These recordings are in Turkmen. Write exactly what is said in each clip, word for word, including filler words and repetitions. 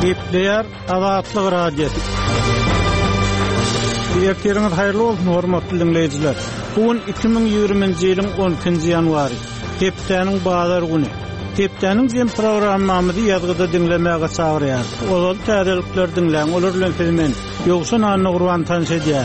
Gepleyer Azatlyk Radiosu. Ýerleriniz haýyrly bolsun hormatly dinleýijiler. Bugün iki bin ýygrüminji ýylyň on ikinji ýanwary. Hepdeniň bazar güni. Hepdeniň jem programmamyzy ýazgyda dinlemäge çagyrýar. Olal täzelikler dinleň, olar bilen filmen ýogsa nanny gurban tanış edýär.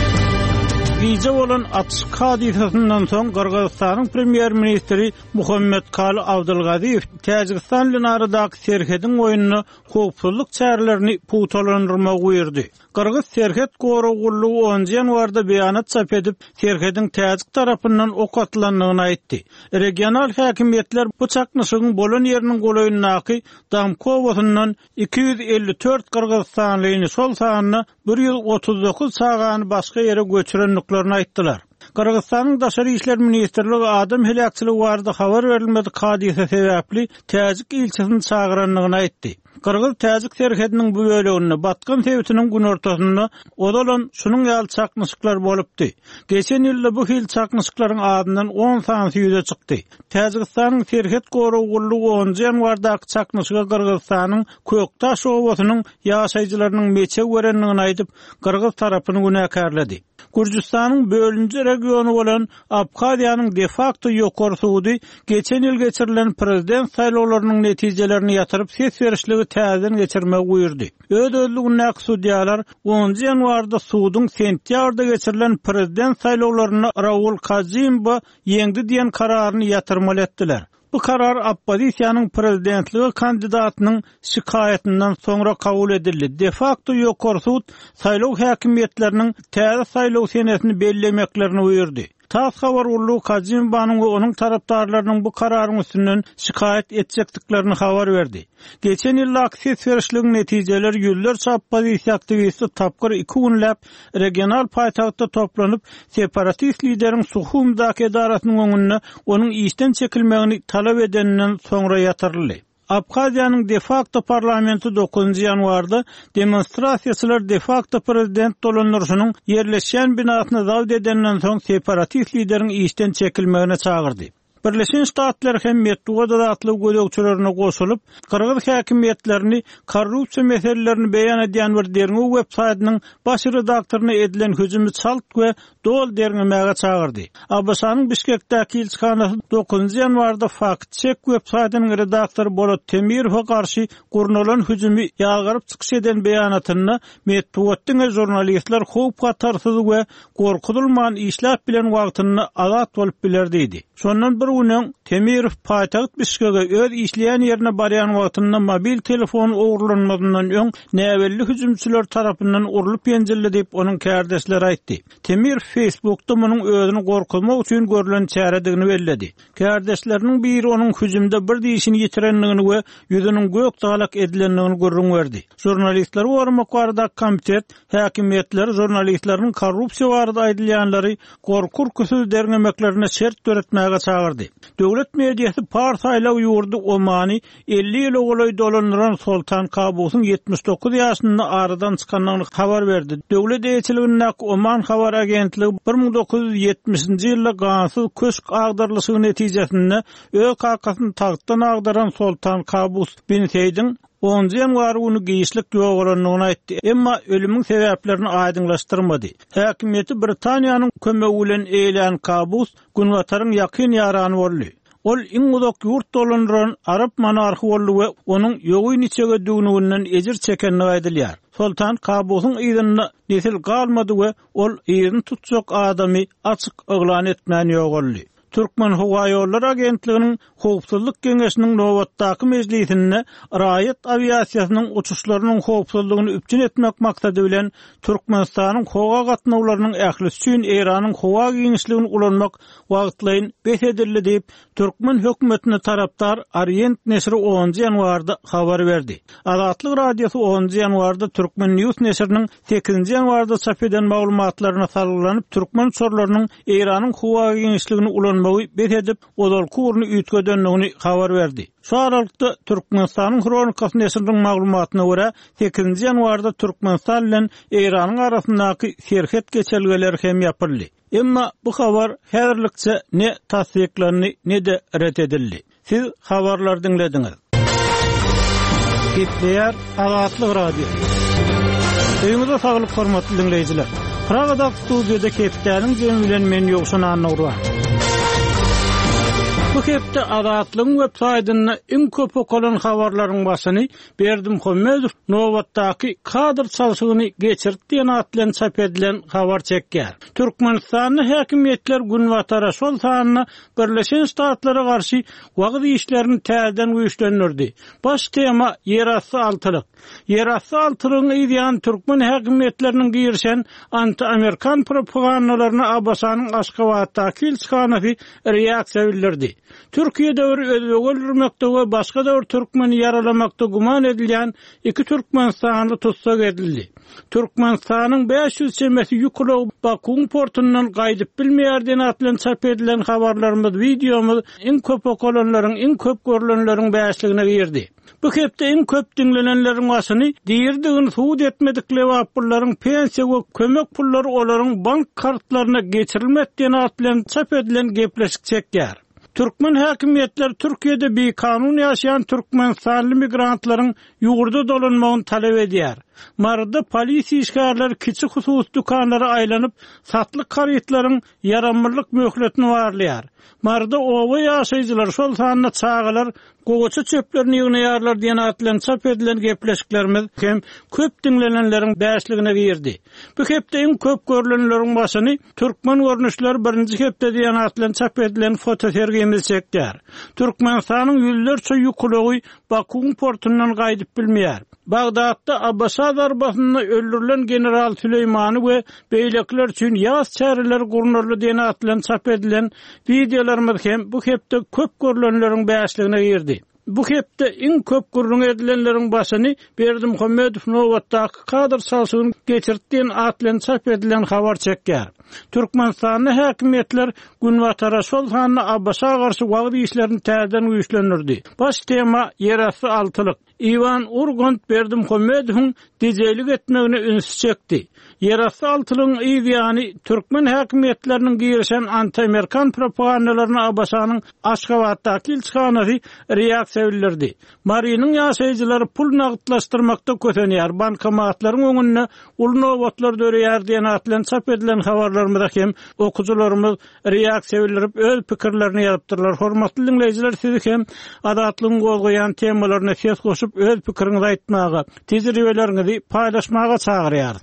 Gize olan atış hadisesinden soň Kırgızstanyň premier ministri Muhammetkali Abdulgaziyew Täjikistan bilen aradaky serhedin oýunyny howpsuzlyk çärelerini puwtalandyrmagy buyurdy. Kırgız serhed gorugullugy onunji ýanwarda beýanat çap edip serhedin Täjik tarapyndan ok atylanyny aýtdy. Regional häkimetler bu çaknyşygyň bolan ýeriniň golaýynaky Damkowasyndan iki yüz elli dört Kırgızstanlyny sol sanyny bir yüz otuz dokuz sagany başga ýere göçürenliklerini aýtdylar. Kırgızstanyň Daşary işler ministrligi adam helakçylygy barada habar berilmedi hadise sebäpli Täjik ilçesini çagyranyny aýtdy. Kırgız Täjik serhediniň bu bölegini batgan sebätiniň gün ortasynda odalan şunuň ýaly çaknyşyklar bolupdy. Geçen ýylda bu hil çaknyşyklaryň adyndan on sansy ýüze çykdy. Täjikistanyň serhed gorugullugy onunji ýanwardaky çaknyşyga Kırgızstanyň Köktaş owasynyň ýaşaýjylarynyň meçe görenligini aýdyp Kırgız tarapyny günäkärledi. Gürjistanyň bölünji regionu bolan Abhaziýanyň de facto ýokary suwdy geçen ýyl geçirilen prezident saýlawlarynyň netijelerini ýatyryp ses berişligi täzeden geçirmek buyurdy. Ödözlügüne sudiyalar onunji ýanwarda suwdyň sentýabrda geçirilen prezident saýlawlaryny Raul Kazimba ýeňdi diýen kararyny ýatyrmaly etdiler. Bu karar oppozisiýanyň prezidentligi kandidatynyň şikaýetinden soňra kabul edildi. De facto ýokary suwd saýlaw häkimetleriniň täze saýlaw senesini bellemeklerini buyurdy. Tas habar ullu Kazimbanyň we onuň tarapdarlarynyň bu kararyň üstünden şikaýet etjekdiklerini habar berdi. Geçen ýyllaky ses berişligiň netijeleri ýüllerçe oppozisiýa aktivisti tapgyr iki günläp regional paýtagtda toplanyp separatist lideriň Suhumdak edarasynyň öňünde onuň işden çekilmegini talap edeninden soňra ýatyryldy. Abhaziýanyň de facto parlamenti dokuzunji ýanwarda demonstrasiýaçylar de facto prezident dolandyryşynyň ýerleşýän binasyny zawd edenden soň separatist lideriň işden çekilmegine çagyrdy. Birleşen Ştatlar hem Medwada atly gödökçülerine goşulyp, Kırgız häkimetlerini korrupsiýa meselelerini beýan edýän bir derňi web saýtynyň baş redaktoryna edilen hüjümi çalt we dol derňemege çagyrdy. A B S-nyň Bişkekdäki elçihanasy dokuzunji ýanwarda fakt-check web saýtynyň redaktory Bolat Temirowa garşy gurnulan hüjümi ýagyryp çykyş eden beýanatyny Medwadaň jurnalistler howp gatarsyz we gorkudulman işläp bilen wagtyny azat bolup bilerdi. Şondan bir günüň Temirov paýtagyt Bişkekge öz işleýän ýerine barýan wagtynda mobil telefon ogurlanmagynyň öň näwelli hüjümçiler tarapyndan urulyp ýenjildi diýip onuň kärdeşleri aýtdy. Temirov Facebookda munyň özüni gorkulmak üçin görülen çäredigini belledi. Kärdeşleriniň biri onuň hüjümde bir diýişini ýitirenligini we ýüzüniň gök dalak edilenligini görüň berdi. Jurnalistler gormak barada komitet, häkimetler jurnalistleriň korrupsiýa barada aýdylýanlary gorkurkusyz derňemeklerine şert töretmäge çagyrdy. Döwlet mediýasy par saýlaw ýurdu Omani elli ýyl ogulay dolandyran Sultan Qabusyň ýetmiş dokuz ýaşynda aradan çykanyny habar berdi. Döwlet eýçiliginiň Oman habar agentligi bir ming dokuz yüz ýetmişinji ýylda gansy köşk agdarlyşygy netijesinde öz kakasyny tagtdan agdaran Sultan Qabus bin Seýdiň onunji ýanwary güni giýişlik ýoguranyny aýtdy. Emma ölümüň sebäplerini aýdynlaşdyrmady. Häkimeti Britaniýanyň kömegi bilen eýlen Qabus günwataryň ýakyn ýarany boldy. Ol iň uzak ýurt dolandyran Arap monarhy boldy we onuň ýogy niçege düňünden ejir çekenligi aýdylýar. Sultan Qabusyň ýygyny nesil galmady we ol ýerini tutjak adamy açyk eglan etmän ýogurly. Türkmen Hava Ýolları Agentliginiň howpsuzlyk geňeşiniň nowatdaky mejlisinde raýat aviasiýasynyň uçuşlarynyň howpsuzlygyny üpçün etmek maksady bilen Türkmenistanyň howa gatnawlarynyň ählisi üçin Iranyň howa geňeşligini ulanmak wagtlaýyn besedildi diýip Türkmen hökümetine tarapdar Orient nesri onunji ýanwarda habar berdi. Azatlyk radiosu onunji ýanwarda Türkmen News nesriniň sekizinji ýanwarda çap eden maglumatlaryna salgylanyp Türkmen çorlarynyň Iranyň howa geňeşligini ulanmak bet edip odal kurny ütgödenligini habar berdi. Şu aralykda Türkmenistanyň Kronikasy nesriniň maglumatyna görä sekizinji ýanwarda Türkmenistan bilen Iranyň arasyndaky serhet geçelgeler hem ýapyldy. Emma bu habar häzirlikçe ne tasdiklandy ne de ret edildi. Siz habarlar dinlediňiz. Gepleyer Azatlyk Radio. Öňüňizde saglyk hormatly dinleýijiler. Pragada studiýada Kepdäniň jemi bilen men ýokşan anaglar. Bu hepde Azatlyk websaýtyna iň köp okulan habarlaryň başyny Berdim Hömmedow Nowatdaky kadr çalşygyny geçirdiň atlan çap edilen habar çekýär. Türkmenistanyň häkimetler günwatara şol sanyna Birleşen Ştatlara garşy wagt işlerini täzeden güýçlendirdi. Baş tema ýerasty altylyk. Ýerasty altylygyň ideýany türkmen häkimetleriniň girişen anti-amerikan propagandalaryna Abbasanyň Aşgabatdaky elçixanaty reaksiýa bildirdi. Türkiýe döwri öldürmekde we başga döwür türkmeni yaralamakda guman edilen iki Türkmenistanly tutsak edildi. Türkmenistanyň beş yüz çemesi ýükle Bakun portundan gaýdyp bilmeýärden atlan çap edilen habarlarymyz, videomyz iň köp okulanlaryň, iň köp görülenleriň bäşligine girdi. Bu hepde iň köp dinlenenleriň başyny diýirdigini suud etmedikleri wagtlaryň pensiýa we kömek pullary olaryň bank kartlaryna geçirilmekden atlan çap edilen gepleşik çekýär. Türkmen häkimetler Türkiýede bir kanun ýaşaýan Türkmenistanly migrantlaryň ýurda dolanmagyny talep edýär. Marada polisiýa işgärleri kiçik husus dukanlary aýlanyp satlyk karytlaryň yaramyrlyk möhletini barlaýar. Marada owa ýaşaýjylar şol sanyna çağalar, gogaça çöplerini ýygnaýarlar diýen atlan çap edilen gepleşiklerimiz hem köp dinlenenleriň bäşligine girdi. Bu hepde iň köp görülenleriň başyny türkmen görnüşleri birinji hepde diýen atlan çap edilen fotosergimiz çekýär. Türkmenistanyň ýüllerçe ýüklegy Bakun portundan gaýdyp bilmeýär. Bagdatda Abbasa darbasyna öldürilen general Süleymany we beýlekler üçin ýaz çäreler gurnurly diýen atlan çap edilen videolarymyz hem bu hepde köp görülenleriň bäşligine girdi. Bu hepde iň köp gurrun edilenleriň başyny Berdim Hömmedow Nowatdaky kadr çalşygyny geçirdiň atlan çap edilen habar çekýär. Türkmenistanyň häkimetler günwatara şol sanyna Abbasa garşy wagt işlerini täzeden güýçlendirdi. Baş tema ýerasty altylyk. Ivan Urgont Berdim Hömmedowyň dijelik etmegine üns çekdi. Ýerasty altylygyň ideýany türkmen häkimetleriniň girişen anti-amerikan propagandalaryna Abbasanyň Aşgabatdaky elçixanaty reaksiýa bildirdi. Marynyň ýaşaýjylary pul nagdlaşdyrmakda kötenýär, bankomatlaryň öňünde ul nowatlar döreýär diýen atlan çap edilen habarlarymyzda hem okujularymyz reaksiýa bildirip öz pikirlerini ýazypdyrlar. Hormatly dinleýijiler, siz hem Azatlygyň gozgoýan temalaryna ses goşup öz pikiriňizi aýtmaga, tejribeleriňizi paýlaşmaga çagyrýar.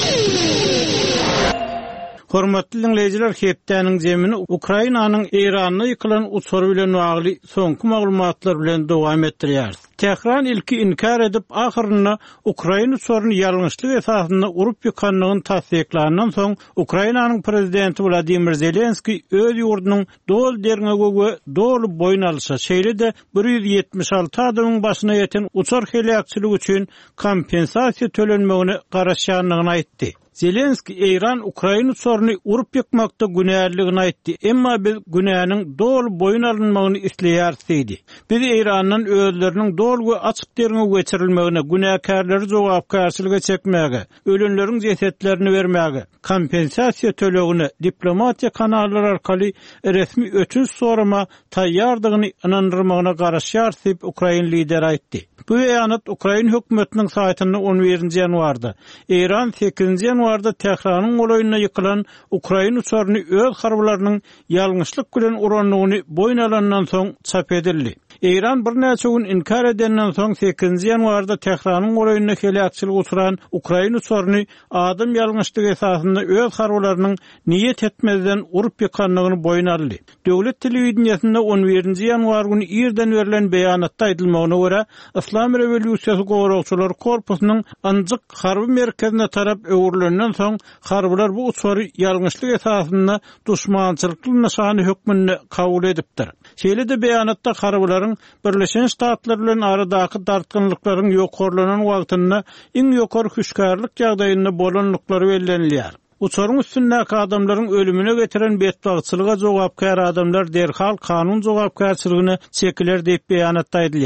Hormatly dinleýijiler, Kepdäniň jemini Ukrainanyň Iranyna ýykylan uçury bilen bagly soňky maglumatlar bilen dowam etdirýär. Tehran ilki inkar edip ahyrynda Ukraina uçuryny ýalňyşlyk esasynda urup ýykanlygyny tasdiklandan soň Ukrainanyň prezidenti Vladimir Zelenski öz ýurdunyň dol derňege we dol boyun alşa şeýle-de bir yüz ýetmiş alty adamyň başyna ýeten uçur helakçylyk üçin kompensasiýa tölenmegini garaşýanlygyny aýtdy. Zelenski İran Ukraina uçuryny urup ýykmakda günäherligini aýtdy. Emma biz günähiniň dol boyun alınmagyny isleýärdi. Biz İrandan özleriniň dol we açyk derňe geçirilmegine, günäkärleri jogapkärçilige çekmäge, ölenleriň jesetlerini bermäge, kompensasiýa tölegine diplomatiýa kanallary arkaly resmi ötünç sorama taýýardygyny inandyrmagyna garaşýar diýip Ukraina lideri aýtdy. Bu beýanat Ukraina hökümetiniň saýtyna on birinji ýanwarda İran sekizinji ýanwarda Tehranyň golaýyna ýykylan Ukraina uçuryny öz harbalarynyň ýalňyşlyk bilen uranlygyny boyun alandan soň çap edildi. İran bir näçe gün inkar edenden soň sekizinji ýanwarda Tehranyň golaýyna helakçylyk uçuran Ukraina uçuryny adam ýalňyşlyk esasynda öz harbalarynyň niýet etmezden urup ýykanlygyny boyun aldy. Döwlet telewizionyasynda on birinji ýanwar güni ýerden berilen beýanatda aýdylmagyna görä, İslam Rewolýusiýasy gowrakçylar korpusynyň anjyk harby merkezine tarap öwürlenden soň harbylar bu uçury ýalňyşlyk esasynda duşmançylykly nişany hökmünde kabul edipdir. Şeýle-de beýanatda harbylaryň Birleşen Ştatlar bilen aradaky dartgynlyklaryň ýokarlanan wagtynda iň ýokary hüşgärlik ýagdaýynda bolanlyklary bellenilýär. Uçuryň üstündäki adamlaryň ölümine getiren betbagçylyga jogapkär adamlar derhal kanun jogapkärçiligine çekiler diýip beýanatda aýdylýar.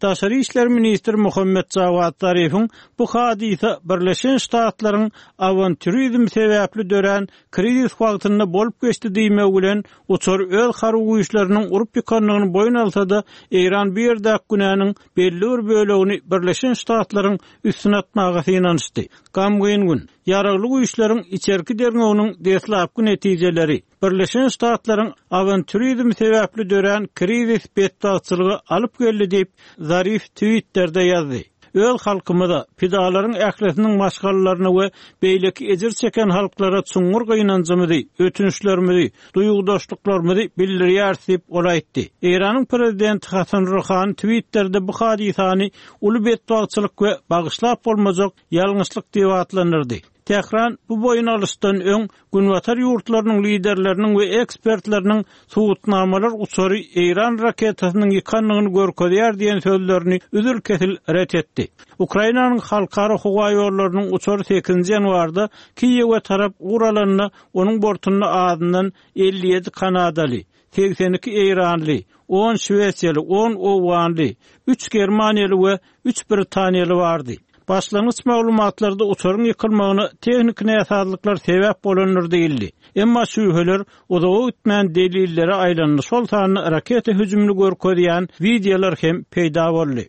Daşary işler ministri Muhammed Jawad Zarif'in bu hadisa Birleşen Ştatlaryň avantürizm sebäpli dören krizis wagtynda bolup geçdi diýmek bilen uçur öl harwýyşlarynyň urup ýykanlygyny boyun alsa-da Eýran bir ýerde günäniň belli bir bölegini Birleşen Ştatlaryň üstüne atmagy synanyşdy. Gamgyn gün ýaragly güýçleriň içerki derňeginiň deslapky netijeleri Birleşen Ştatlaryň avantürizm sebäpli dören krizis betdagçylygy alyp geldi diýip Zarif Twitter'de ýazdy. Öl halkymyda pidalaryň ählesiniň maşgallalaryna we beýleki ejir çeken halklara çuňur gynanjymydy, ötünçlerimizi, duýgudaşlyklarymyzy bildirýär diýip ol aýtdy. Eýranyň prezidenti Hasan Rouhany Twitter'de bu hadisany uly betdagçylyk we bagyşlap bolmajak ýalňyşlyk diýip atlandyrdy. Tehran bu boyun alışdan öň günwatar ýurtlarynyň liderleriniň we ekspertleriniň suwutnamalar uçary Eýran raketasynyň ýykanlygyny görkezýär diýen sözlerini üzür kesil ret etdi. Ukrainanyň halkara howa ýollarynyň uçary sekizinji ýanwarda Kiýewe tarap uralanyna onuň bortuna adyndan elli ýedi Kanadaly, seksen iki Eýranly, on Şwesiýaly, on Owanly, üç Germaniýaly we üç Britaniýaly bardy. Başlangıç maglumatlarda uçaryň ýykylmagyna tehnik näsazlyklar sebäp bolanlar diýildi. Emma şüýheler odaga gitmän delillere aýlandy. Şol sany raketa hüjümini görkezýän videolar hem peýda boldy.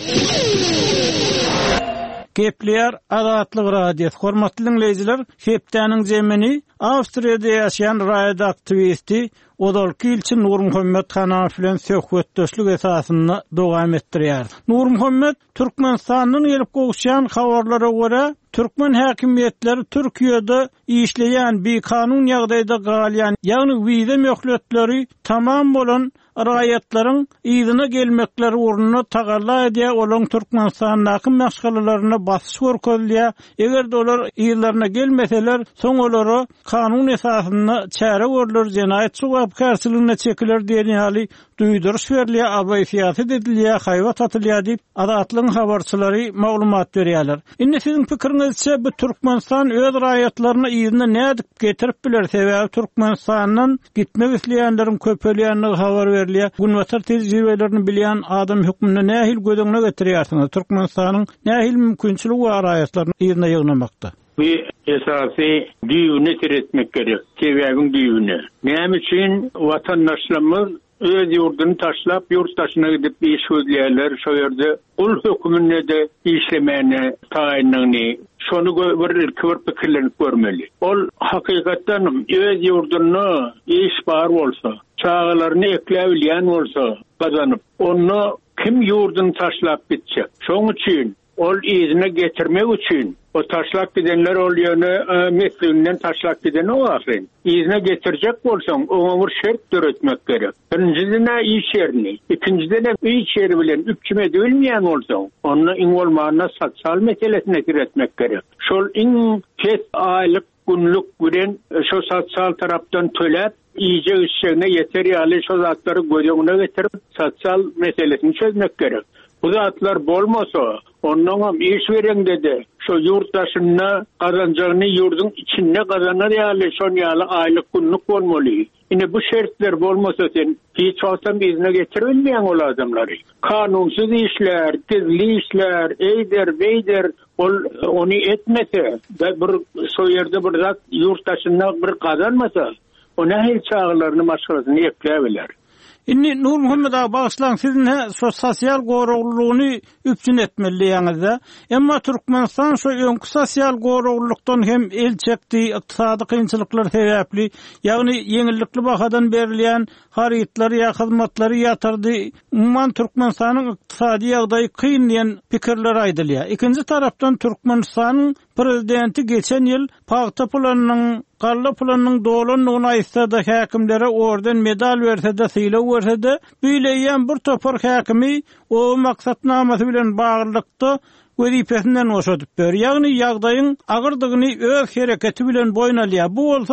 Gepler Azatlyk radio. Hormatly dinleýijiler, hepdäniň jemini Awstriýada ýaşaýan radio aktivisti Odalky ilçi Nur Muhammed Hanafi bilen söhbetdeşlik esasyny dowam etdirýär. Nur Muhammed Türkmenistanyň gelip gowşan habarlara görä Türkmen häkimiýetleri Türkiýede işleýän bir kanun ýagdaýda galýan, ýagny wiza möhletleri tamam bolan raýatlaryň ýygyna gelmekleri urnuny tagalla edýär, olan Türkmenistanyň maşgalalaryna basyş görkezýär. Eger olar ýyllaryna gelmeseler, soň olary kanun esasyny çäre görler, jenaýat jogapkärçiligine çekiler diýen ýaly duýduruş berilýär, abaýfiýat edilýär, haýwat atylýar diýip Azatlyň habarçylary maglumat berýärler. Indi siziň pikiriňizçe bu Türkmenistan öz raýatlaryna ýygyna nädip getirip biler? Sebäbi Türkmenistanyň gitmek isleýänleriň köpelýänligi habar berilýär. Günwatar tejribelerini bilýän adam hukmuna nähil gödüňe getirýärsiňiz? Türkmenistanyň nähil mümkinçiligi var raýatlaryny ýygyna ýygnamakda? Bir esası düýüni tiretmek gerek. Sebäbiň düýüni. Näme üçin watandaşlarymyz öz ýurduny taşlap ýurt daşyna gidip iş gözleýärler, şo ýerde ul hökümine de işlemäni taýinlygyny, şonu bir kör pikirlerini görmeli. Ol hakykatdan öz ýurduny iş bar bolsa, çağalaryny ekläp bilýän bolsa, gazanyp, onu kim ýurduny taşlap gitjek? Şoň üçin ol izine getirmek üçin o taşlak gidenler ol ýöne mesleğinden taşlak giden o ahrin. İzine getirecek bolsaň, oňa bir şert döretmek gerek. Birincide iş yerini, ikincide de iş yeri bilen üpçüme edilmeýän bolsaň, onu iň bolmanda sosial meselesine giretmek gerek. Şol iň kes aýlyk günlük bilen şo sosial tarapdan töläp iýje işlerine yeter ýaly şo zatlary göýüňe getirip sosial meselesini çözmek gerek. Bu zatlar bolmasa, ondan iş veren dedi. Şu yurttaşına kazanacağını yurdun içinde kazanır ýaly, şon ýaly aýlyk günlük bolmaly. Ine bu şertler bolmasa sen hiç olsam izine getirilmeyen ol adamları. Kanunsuz işler, gizli işler, eyder, beyder, ol, onu etmese ve bir so yerde bir zat yurttaşına bir kazanmasa, o nähil çağlarını maşgalasını ekleyebilir. Inni Nur Muhammed ağa bağışlan sizin so sosial gorugluğunu üpçün etmeliyiňizde. Emma Türkmenistan so öňkü sosial goruglukdan hem el çekdi, iqtisady kynçylyklar sebäpli, ýagny yeňillikli bahadan berilýän harytlar ýa hyzmatlary ýatyrdy. Umman Türkmenistanyň iqtisady ýagdaýy kyn diýen pikirler aýdylýar. Ikinji tarapdan Türkmenistanyň prezidenti geçen ýyl paýta planynyň Galla planının dolanlygyny aýtsa-da häkimlere ordan medal berse-de, syla berse-de, bileýän bir topar häkimi o maksatnamasy bilen baglykda wezipesinden oşadyp ber. Ýagny ýagdaýyň agyrdygyny öz hereketi bilen boýun alýar. Bu bolsa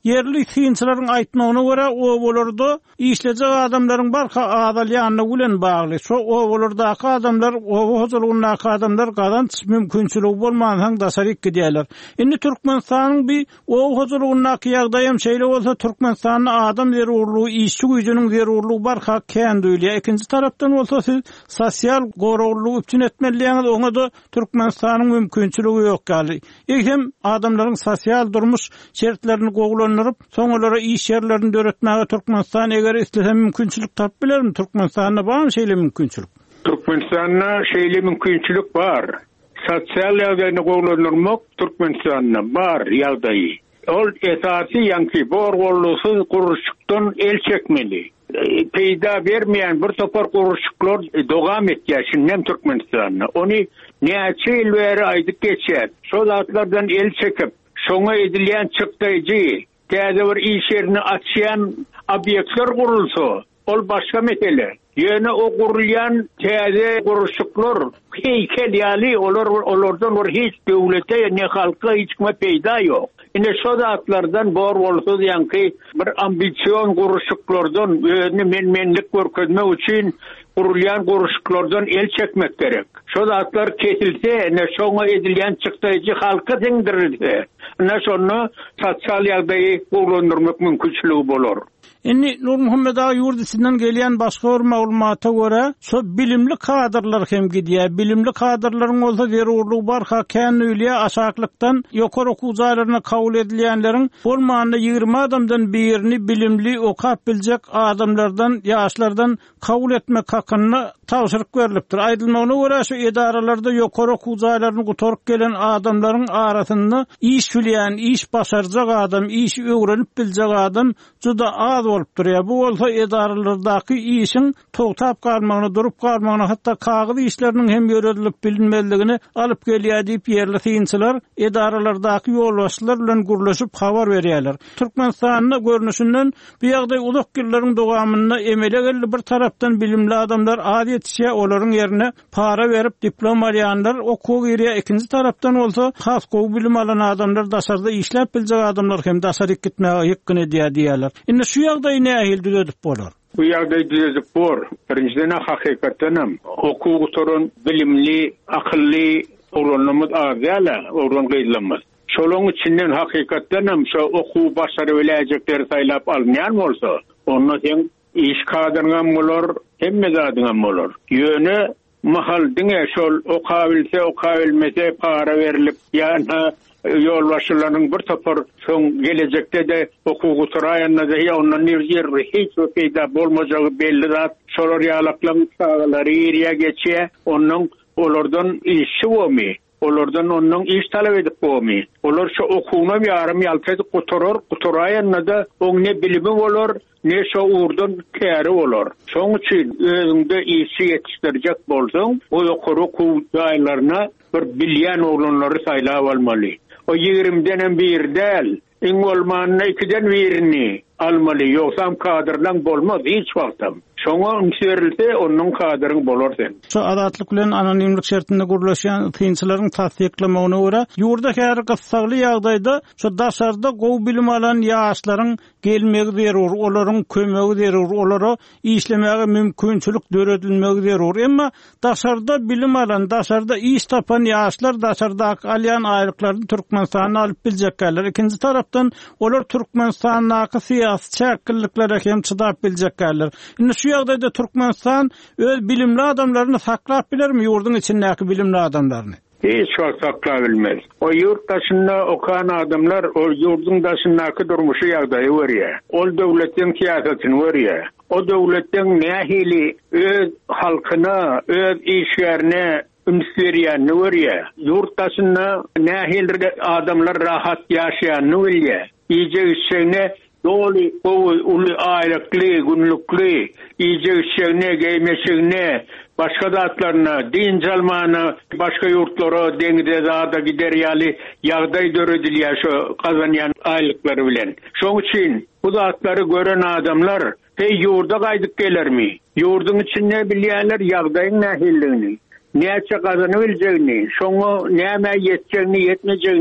yerli tiyinçilerin aýtmagyna görä owalarda işlejek adamlaryň barka adal ýanyna bilen bagly. Şo owalardaky adamlar, owa hozurlugynaky adamlar gazanç mümkinçiligi bolmadan daşaryk gidýärler. Indi Türkmenistanyň bir owa hozurlugynaky ýagdaýym şeýle bolsa Türkmenistanyň adam zerurlugy, işçi güýjüniň zerurlugy barka kän duýulýar. Ikinji tarapdan bolsa siz sosial goruglyk üçin etmeliňiz, oňa da Türkmenistanyň mümkinçiligi ýok gali. Hem adamlaryň sosial durmuş şertlerini goglandyryp, soňalara iş ýerlerini döretmäge Türkmenistan eger islehe mümkinçilik tap bilermi? Türkmenistanyna barmy şeýle mümkinçilik? Türkmenistanyna şeýle mümkinçilik bar. Sosial ýagdaýyny goglandyrmak Türkmenistanyna bar ýagdaýy. Ol esasy ýanky borgolluksy guruşykdan el çekmeli. Peýda bermeýän bir topar guruşyklar dogam etýär şinem Türkmenistanyna. Ony näçe ýyl bäri aýdyp geçýär. Şol zatlardan el çekip, şoňa edilýän çykdyjy, täze bir iş ýerini açýan obýektler gurulsa, ol başga mesele. Ýöne o gurulýan täze guruşyklar heýkel ýaly olar olardan bir hiç döwlete ne halka hiç kime peýda ýok. Ine şo zatlardan bor bolsa ýanky bir ambisiýon guruşyklardan özüni men-menlik görkezmek üçin gurulýan guruşyklardan el çekmek gerek. Şo zatlar kesilse, ne şoňa edilýän çykdyjy halka teňdirilse, ne şonu sosial ýagdaýy goglandyrmak mümkinçiligi bolar. Indi Nur Muhammed ağa ýurdisinden gelýän başga bir maglumata görä, şo bilimli kadrlar hem gidýär. Bilimli kadrlaryň bolsa zerurlugy barka kän öýle aşaklykdan ýokary okuw jaýlaryna kabul edilýänleriň bolmanda ýygrimi adamdan birini bilimli okap biljek adamlardan, ýaşlardan kabul etmek hakyny tawşyryk berilipdir. Aýdylmagyna görä şu edaralarda ýokary okuw jaýlaryny gutorup gelen adamlaryň arasynda iş bilýän, iş başarjak adam, iş öwrenip biljek adam juda az bolup durýar. Bu bolsa edaralardaky işiň togtap galmagyny, durup galmagyny, hatda kagyzy işleriniň hem ýöredilip bilinmeligini alyp gelýär diýip ýerli tiyinçiler edaralardaky ýolbaşçylar bilen gurlaşyp habar berýärler. Türkmenistanyň görnüşinden bu ýagdaý uzak ýyllanyň dowamynda emele geldi. Bir tarapdan bilimli adamlar ady ýetişýär, olaryň ýerine para berip diplom alýanlar okuw girýär. Ikinji tarapdan bolsa has gowy bilim alan adamlar daşarda işläp biljek adamlar hem daşaryk gitmäge ýykyn edýär diýerler. Indi şu ýagdaý nähil düzedip bolar? Bu ýagdaý düzedip bor. Birinjiden hakykatdanam okuw gutorun bilimli, akylly olanymyz az ýa-la, oran gaýlanmaz. Şolaň içinden hakykatdanam şo okuw başary biläjekleri saýlap almaýan bolsa, onda hem iş kadrynam bolar, hemme zadyňam bolar. Ýöne mahal diňe şol okabilse, okabilmese para berilip, ýa-ni ýolbaşçylaryň bir topar soň gelecekde de okuw guturaýanna da ýa-ondan ýer hiç peýda bolmajagy belli zat, şolar ýalaklaryň sagalary ýerine geçýär, onuň olardan işi bolmy. Olardan onun iş talep edip bolmy. Olar şu okuwna ýarym ýaltyp guturar, guturaýanna da oň ne bilimi bolar, ne şo urdan käri bolar. Şoň üçin özüňde işi ýetişdirjek bolsaň, o ýokary okuw ýaýlaryna bir bilýän oglanlary saýlap almaly. O ýigrimden bir del, iň bolmanyna ikiden birini almaly, ýoksam kadrlaň bolmaz hiç wagtym. Şoňa ümserilse onuň kadryň bolar sen. Şu adatlyk bilen anonimlik şertinde gurlaşan tiyinçilerin tasdiklamagyna görä, ýurda her gyssagly ýagdaýda şu daşarda gowy bilim alan ýaşlaryň gelmegi zerur, olaryň kömegi zerur, olara işlemege mümkinçilik döredilmegi zerur. Emma daşarda bilim alan, daşarda iş tapan ýaşlar daşardaky alýan aýryklardy Türkmenistana alyp biljekler. Ikinji tarapdan olar Türkmenistanaky syýasy çäkilliklere hem çydap biljekler. Indi şu ýagdaýda Türkmenistan öz bilimli adamlaryny saklap bilermi, ýurdun içindäki bilimli adamlaryny? Hiç wagt saklap bilmez. O ýurt daşynda okan adamlar o ýurdun daşyndaky durmuşy ýagdaýy görýär. Ol döwletiň siýasatyny görýär. O döwletiň nähili öz halkyna, öz işgärine ümserýänini görýär. Ýurt daşynda nähili adamlar rahat ýaşaýanyny bilýär. Iýje işine doli gowy uly aýlykly, günlükli, iýje işine, geýmeşigine, başga zatlaryna, din jalmana, başga ýurtlara, deňde zada gider ýaly ýagdaý döredilýär şo kazanýan aýlyklary bilen. Şoň üçin bu zatlary gören adamlar hey ýurda gaýdyp gelermi? Ýurdun içinde bilýärler ýagdaýyň nähilligini, näçe kazanyp biljegini, şoňa näme ýetjegini, ýetmejegini.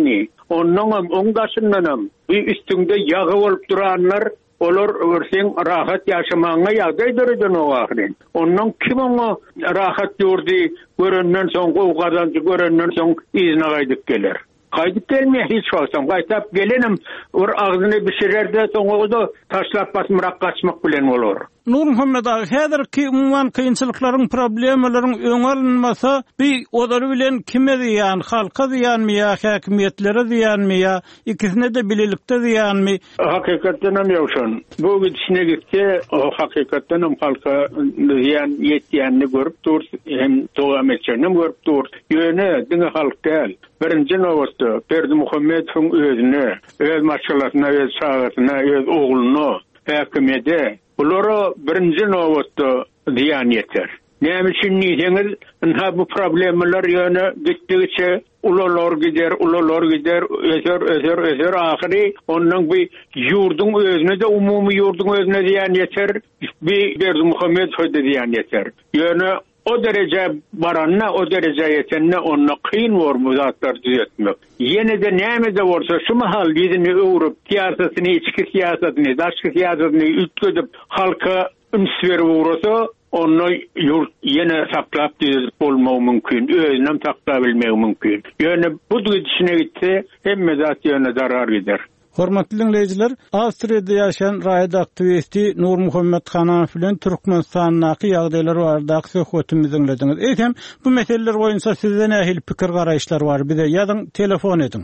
Ondan on daşındanam. Bir üstünde yağı olup duranlar olar örsen rahat yaşamaňa ýagdaý döreden o ahirin. Ondan kim onu rahat ýurdy görenden soň gow gazançy görenden soň izine gaýdyp geler. Gaýdyp gelmeýär hiç wagtdan. Gaýtap gelenim ur agzyny bişirerde soň da taşlap basmyrak gaçmak bilen bolar. Nur Muhammed ağa, häzirki umman kynçylyklaryň, problemlaryň öňalynmasa, bir olary bilen kime diýan, halka diýanmy ýa häkimetlere diýanmy ýa ikisine de bililikde diýanmy? Hakykatdan hem ýokşan. Bu gidişine gitse, o hakykatdan hem halka diýan ýetýänini görüp dur, hem dowam etjäni görüp dur. Ýöne diňe halk däl. Birinji nowatda Berdi Muhammedowyň özüne, öz maşgalatyna, öz şagatyna, öz ogluny häkimede Ulara birinci nowatda diýan ýeter. Näme üçin diýseňiz, ha bu problemler ýöne gitdigiçe ulalar gider, ulalar gider, özer, özer, özer ahyry onuň bir ýurdun özüne de umumy ýurdun özüne diýan ýeter, bir Berdi Muhammedow diýan ýeter. Ýöne o derece baranna, o derece yetenine onunla kıyın var bu zatlar düzeltmek. Yine de näme de varsa şu mahal dizini öwrüp, siyasetini, içki siyasetini, daşky siyasetini ütgedip halka ünsveri uğrasa, onu yurt yine saklap düzeltip bolmagy mümkin, özünem saklap bilmegi mümkin. Yani bu gidişine gitse hemme zat ýöne zarar gider. Hormatly dinleyijiler, Awstriýada ýaşaýan raýat aktivisti Nur Muhammed Hanafi bilen Türkmenistanyňky ýagdaýlar barada söhbetimizi dinlediňiz. Eýsem, bu meseleler boýunça sizden nähil pikir garaýşlar bar? Bir de ýazyň, telefon ediň.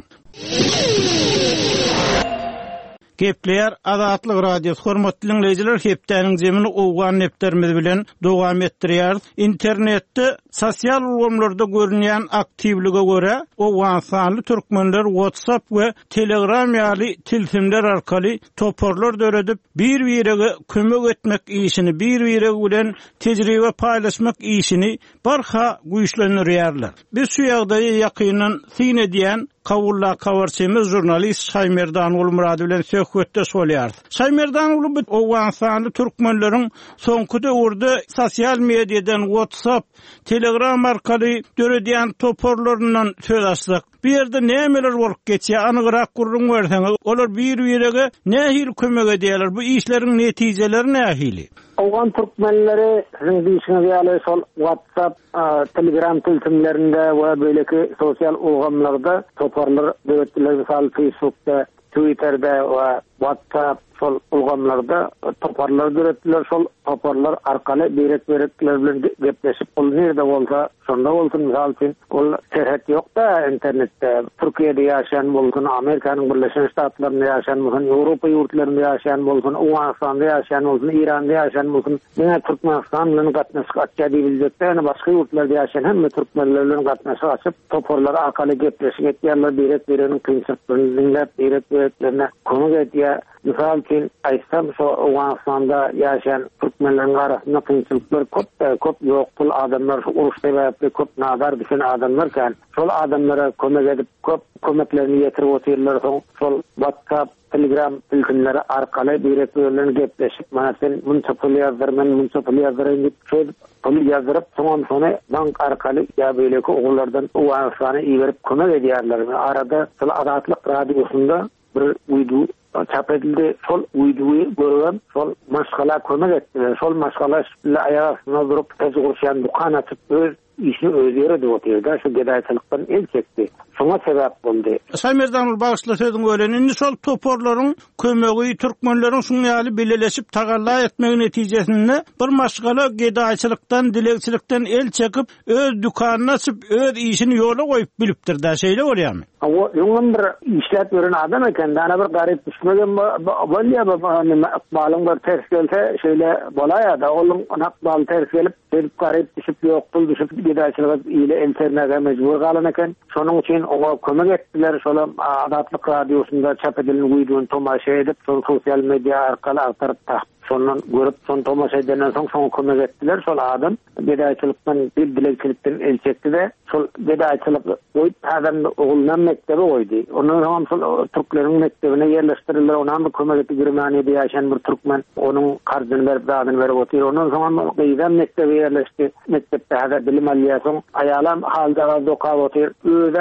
Gepleýär Azatlyk radiosu. Hormatly dinleyijiler, hepdeniň jemini owgan nepderimiz bilen dowam etdirýär. Internetde sosial ulgamlarda görünýän aktivlige göre owgan sanly türkmenler WhatsApp we Telegram ýaly tilsimler arkaly toporlar döredip bir-birine kömek etmek işini, bir-biri bilen tejribe paýlaşmak işini barha güýçlendirýärler. Biz şu ýagdaýy ýakynan syn edýän Kawulla kawarsymyz jurnalist Şaymerdan ulu Murad bilen söhbetde bolýar. Şaymerdan ulu bu owgan sanly türkmenleriň soňky döwürde sosial mediadan WhatsApp, Telegram arkaly döredýän toporlaryndan söz açdyk. Bu ýerde nämeler bolup geçýär? Anygyrak gurrun berseňiz, olar bir-birine nähili kömek edýärler? Bu işleriň netijeleri nähili? Owgan türkmenleri sizin diýişiňiz ýaly sol WhatsApp, Telegram tilsimlerinde we beýleki sosial ulgamlarda toparlar döwetler, misal Facebook'ta, Twitter'da we WhatsApp sol ulgamlarda toparlar döwetler, sol toparlar arkaly berek-berekler bilen gepleşip ol nerede bolsa şonda bolsun. Misal üçin ol serhet ýok da internetde. Türkiýede ýaşaýan bolsun, Amerikanyň Birleşik Ştatlarynda ýaşaýan bolsun, Ýewropa ýurtlarynda ýaşaýan bolsun, Owganistanda ýaşaýan bolsun, Iranda ýaşaýan bolsun, näme Türkmenistan bilen gatnaşyk açýar diýiljekde, ýa-ni başga ýurtlarda ýaşaýan hemme türkmenler bilen gatnaşyk açyp toparlar arkaly gepleşip etýärler, berek-berenin kynçylyklaryny dinläp, berek-bereklerine kömek edýär. Misal üçün aýtsam, şu Owganistanda ýaşaýan türkmenleriň arasynda kynçylyklar köp, köp ýokul adamlar, uruş sebäpli köp nadar düşen adamlar kan, şol adamlara kömek edip köp kömeklerini ýetirip oturýarlar. Soň şol WhatsApp, Telegram tilsimleri arkaly berek-bereklerine gepleşip, mana sen munça pul ýazdyr, men munça pul ýazdyryň diýip söz pul ýazdyryp, soňam şonu bank arkaly ýa beýleki ogullardan Owganistana iýerip kömek edýärler. Arada şol Azatlyk radiosunda bir uýdu çap edildi. Sol uyduyu görülen, sol maşgala kömek ettiler. Sol maşgala ile ayağısına durup tez kurşayan dukan açıp öz işini özleri de otuyordu. Şu gedaýçylykdan el çekti. Şoňa sebäp boldy. Şaymerdan ul bagışla sözüň öğrenini sol toporlaryň kömegi türkmenleriň şuňaly beleleşip tagalla etmegi netijesinde bir maşgala gedaýçylykdan, dilekçilikden el çekip öz dukanyny açyp öz işini ýola goýup bilipdir da şeýle bolýarmy? Awa ýöňüm bir işläp gören adam eken, dana bir garyp düşmegen bolýar, aqbalyň bir ters gelse şeýle bolaýa da, onuň aqbaly ters gelip, gelip garyp düşüp ýokul düşüp gedaýçylyk ile eltermäge mejbur galan eken. Şonuň üçin oňa kömek etdiler. Şol Azatlyk radiosunda çap edilen uýduny tomaşa edip, şol sosial media arkaly agtaryp sondan görüp, son tomaşa edenden soň soň kömek etdiler. Şol adam gedaýçylykdan, dilekçilikden el çekdi de, şol gedaýçylyk goýup adamdy oguldan mektebi goýdy. Onuň hem şol türkleriň mektebine ýerleşdirildiler. Onam bir kömek etdi. Germaniýada ýaşaýan bir türkmen onuň kardyny berip, dadyny berip otyr. Onuň soňam gyýdan mektebi ýerleşdi. Mektepde hada bilim alýar soň aýalam halda dokap otyr. Özüm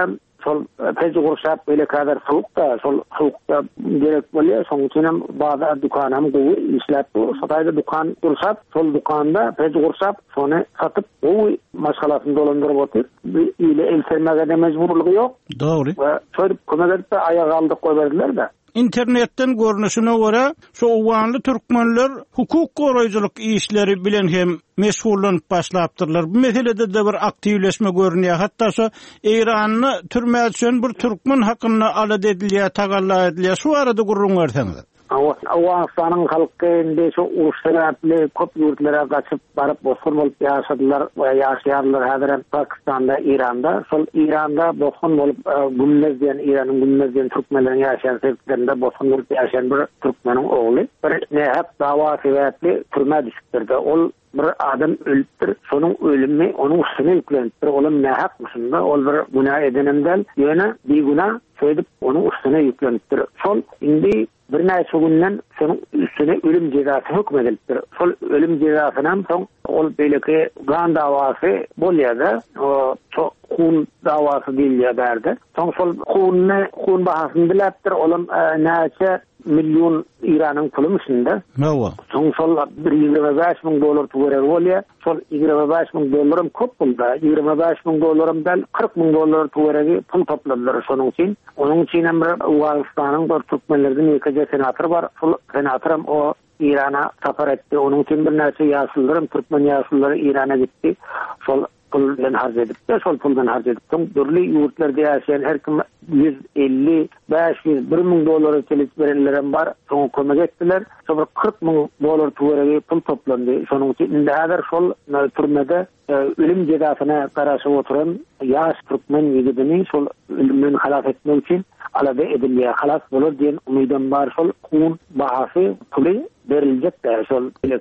sol pezi gursap böyle kadar soğuk da sol soğukta gerek bolýar. Şoň üçin hem bazar dukanam gowy işläp bu. Satayda dukan gursap, sol dukanda pezi gursap, sonu satyp gowy maşgalasyny dolandyryp otyr. Ile el sermege de mejburlygy ýok. Dogry. Ve şöyle kömekde aýaga aldyk goýberdiler da. İnternetten görnüşüne göre şu uwanly türkmenler hukuk goraýjylyk işleri bilen hem meşgullanyp başlapdyrlar. Bu meselede de bir aktivleşme görünýär. Hatda şu Eýranyny türmäge düşen bir türkmen hakyny alad edilýär, tagalla edilýär. Şu arada gurrun berseňiz. Awganistanyň halky indi şu urşaratly köp ýurtlara gaçyp baryp bosgun bolup ýaşadylar we ýaşaýarlar häzir Pakistanda, Iranda. Şol Iranda bosgun bolup Gümnez diýen Iranyň Gümnez diýen türkmenleriň ýaşaýan sertlerinde bosgun bolup ýaşaýan bir türkmeniň ogly bir nähap dawa sebäpli türme düşüpdirdi. Ol bir adam ölüpdir. Şonuň ölümi onuň üstüne ýüklenipdir. Olam nähapmyşynda ol bir günah edenimden ýöne bir günah söýdüp onuň üstüne ýüklenipdir. Şol indi bir näçe günden şonuň üstüne ölüm jezasy hükmedilipdir. Şol ölüm jezasyndan soň ol beýleki gan dawasy bolýar-da, o kun dawasy diýilýär-de. Soň şol kunny kun bahasyny biläpdir. Olam näçe milyon İran'ın pulumuşunda. Mava. Son sol bir yirmi beş bin dolar tuvarer olya. Sol yirmi beş bin dolarım kop bulda. yirmi beş bin dolarımdan kırk bin dolar tuvaregi pul topladılar sonun için. Onun için hem Afganistan'ın bir Türkmenlerden yıkıcı senatör var. Sol senatörüm o İran'a safar etti. Onun için bir neyse yasıllarım, Türkmen yasılları İran'a gitti. Sol puldan harc edip de sol puldan harc edip de dörlü yurtlarda yaşayan her kim yüz elli beş yüz bir bin dolar çelik verenlerim var. Sonra kömek ettiler. Sonra kırk bin dolar tuvaregi pul toplandı. Sonun için indi hadar sol türmede ölüm cezasına karşı oturan yaş Türkmen yigidini sol ölümden halas etmek için alada edilmeye halas olur diyen umidem var. Sol kun bahası pulu verilecek de sol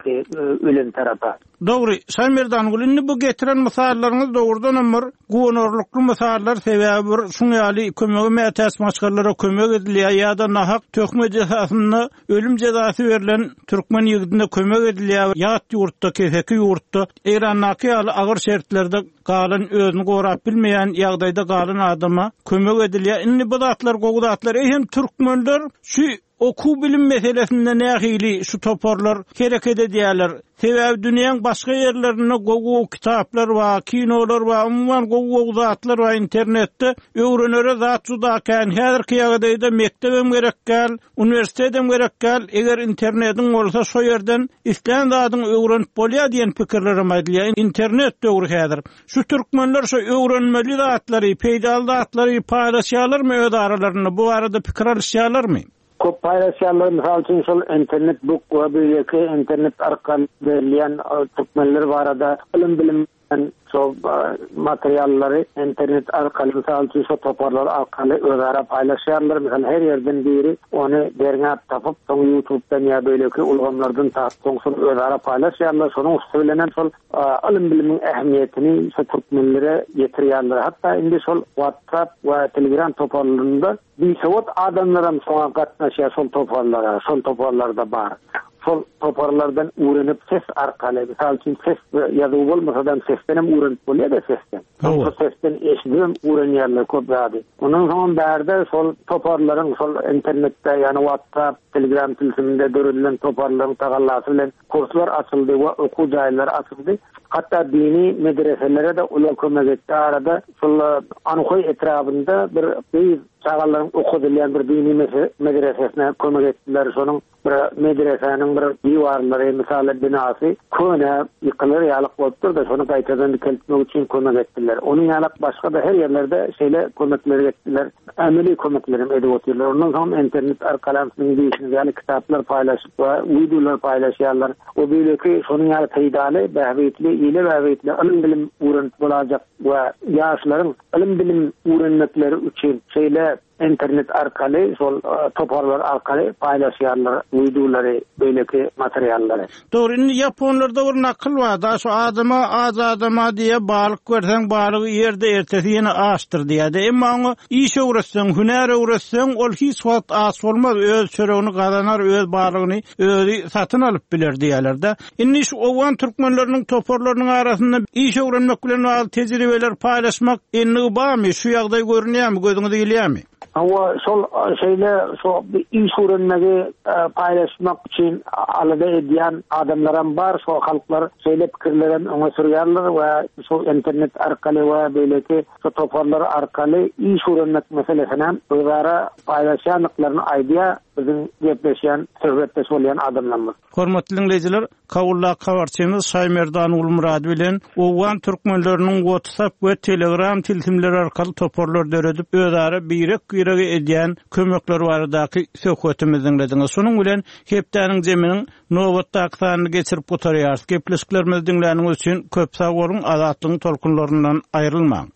ölüm tarafa. Doğru. Sayın Merdangul, indi bu getiren misallarınız doğrudan ömür güvenorluklu misallar sebebi bir şunyali kömöge metas maçkarlara kömög ediliyor ya da nahak tökme cezasını ölüm cezası verilen Türkmen yigidine kömög ediliyor. Yat yurtta, keseki yurtta, Eýrannaki ağır şertlerde galan özünü gorap bilmeyen ýagdaýda galan adama kömög ediliyor. Indi bu zatlar, gogu zatlar, eýhem Türkmenler şu oku bilim meselesinde nähili şu toparlar hareket edýärler. Sebäbi dünýäň başga ýerlerine gogu kitaplar we kinolar we umman gogu zatlar we internetde öwrenere zat judakan häzirki ýagdaýda mektebem gerek gel, uniwersitetem gerek gel. Eger internetiň bolsa şo ýerden islen zadyň öwrenip bolýar diýen pikirlerim aýdylýar. Internet döwri häzir. Şu türkmenler şo öwrenmeli zatlary, peýdaly zatlary paýlaşýarlarmy öz aralaryny? Bu arada pikir alýarlarmy? Köp paylaşanlar misal için sol internet book ve böyleki internet arkalı verilen Türkmenler var da ilim bilim so materyalleri internet arkalı misal için so toparlar arkalı özara paylaşanlar misal her yerden biri onu derine tapıp son YouTube'dan ya böyleki ulgamlardan tapıp son özara paylaşanlar sonra söylenen sol ilim bilimin ehemmiyetini so Türkmenlere getiriyorlar. Hatta indi sol WhatsApp ve Telegram toparlarında bir sevot adamlarım sonra katnaşıyor sol toparlara, sol toparlarda var. Sol toparlardan öğrenip ses arkalı, misal için ses yazı olmasadan sesten hem öğrenip oluyor da sesten. Sol sesten eşidim öğreniyorlar köp zadi. Onun zaman berde sol toparların sol internette yani WhatsApp, Telegram tülsümünde dörülen toparların tagallası bilen kurslar açıldı ve oku jaýlar açıldı. Hatta dini medreselere de ular kömek etti. Arada sol Anukoy etrafında bir bir çağaların okudulan bir dini medresesine kömek ettiler. Sonun bir medresenin bir divarları, misal binası köne yıkılır yalık olupdur da sonu kaytadan dikeltmek için kömek ettiler. Onun yalık başka da her yerlerde şeyle kömekleri ettiler. Ameli kömeklerim edip oturuyorlar. Ondan sonra internet arkalamsının değişiniz yani kitaplar paylaşıp ve videolar paylaşıyorlar. O böyleki sonun yalı teydalı, behvetli, iyili behvetli ilim bilim öğrenip olacak ve yaşların ilim bilim öğrenmekleri için şeyle internet arkaly sol toparlar arkaly paylaşýarlar videolary, beýleki materiallary. Dogry, indi Japonlarda bir nakıl var da şu adama az adama diýe balyk görseň balygy ýerde ertesi ýene açdyr diýdi. Emma oňa iş öwretseň, hünär öwretseň ol hiç wagt aç bolmaz, öz çöregini gazanar, öz balygyny özi satyn alyp biler diýerler-de. Indi şu owan türkmenleriniň toparlarynyň arasynda iş öwrenmek bilen al tejribeler paýlaşmak enli barmy? Şu ýagdaý görünýärmi, gözüňize gelýärmi? Ama sol şeyle so iş öğrenmegi paylaşmak için alada ediyen adamlarım var, so halklar söyle fikirlerini ona sürüyorlar ve so internet arkalı ve böyleki so toparlar arkalı iş öğrenmek meselesine özara paylaşanlıklarını aydiya bizim gepleşen, söhbetleş olayan adamlarımız. Hormatly dinleyijiler, Kavulla Kavarçymyz Şaymerdan Ulmurad bilen owan türkmenleriniň WhatsApp we Telegram tiltimleri arkaly toparlar döredip özara birek-birek edýän kömekler baradaky söhbetimizi dinlediňiz. Şonuň bilen hepdäniň jeminiň nowatda aksanyny geçirip gotarýar. Gepleşiklerimizi dinläniňiz üçin köp sag bolun, azatlygyň tolkunlaryndan aýrylmaň.